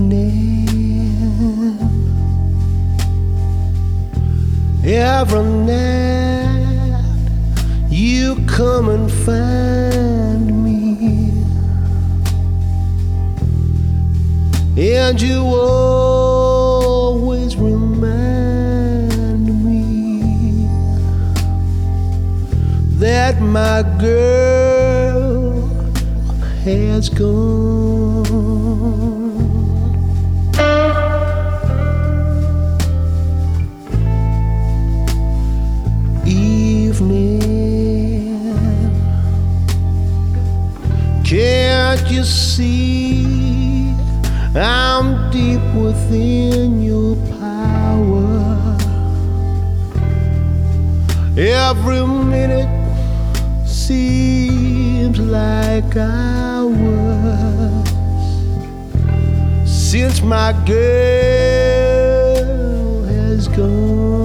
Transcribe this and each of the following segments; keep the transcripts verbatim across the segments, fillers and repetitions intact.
evening, every night you come and find me, and you always remind me that my girl has gone. Evening, can't you see I'm deep within your power? Every minute seems like hours since my girl has gone.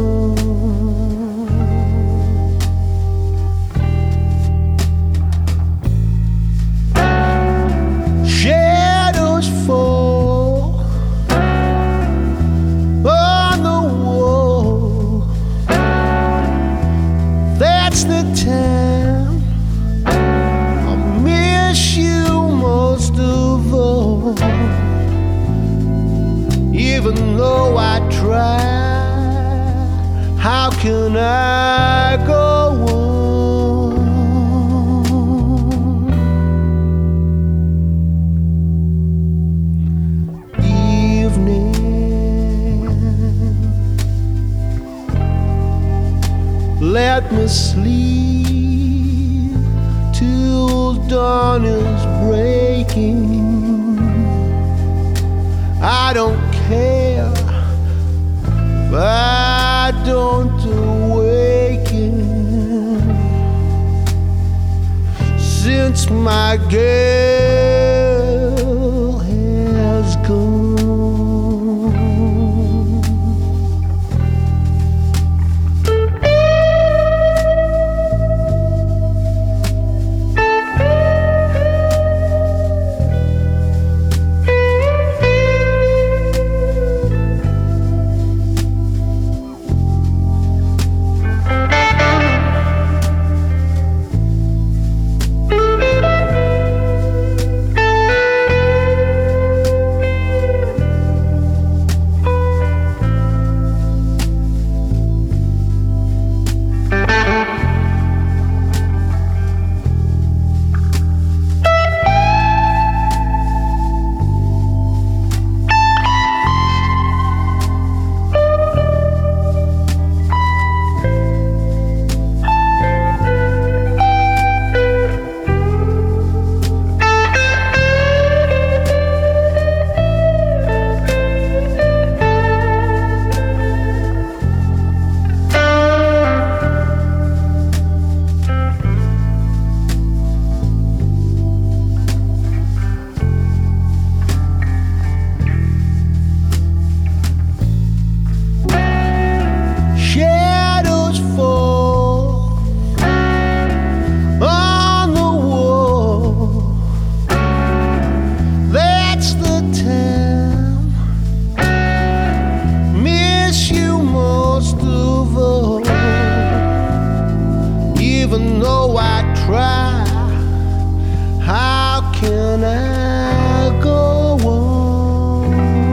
Shadows fall on the wall. That's the time I miss you most of all. Even though I try, how can I go on? Evening, let me sleep till dawn is breaking. I don't care if I don't awaken, since my girl has gone. Even though I try, how can I go on?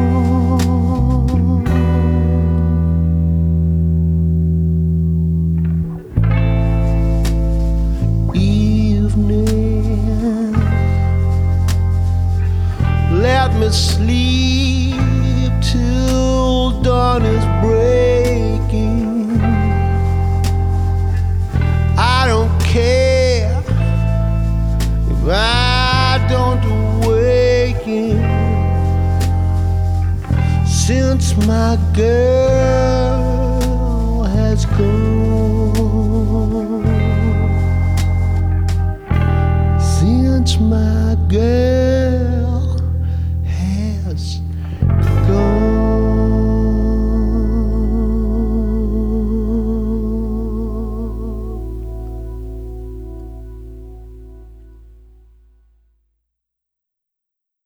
Evening, let me sleep till dawn is breaking. I don't care if I don't awaken, since my girl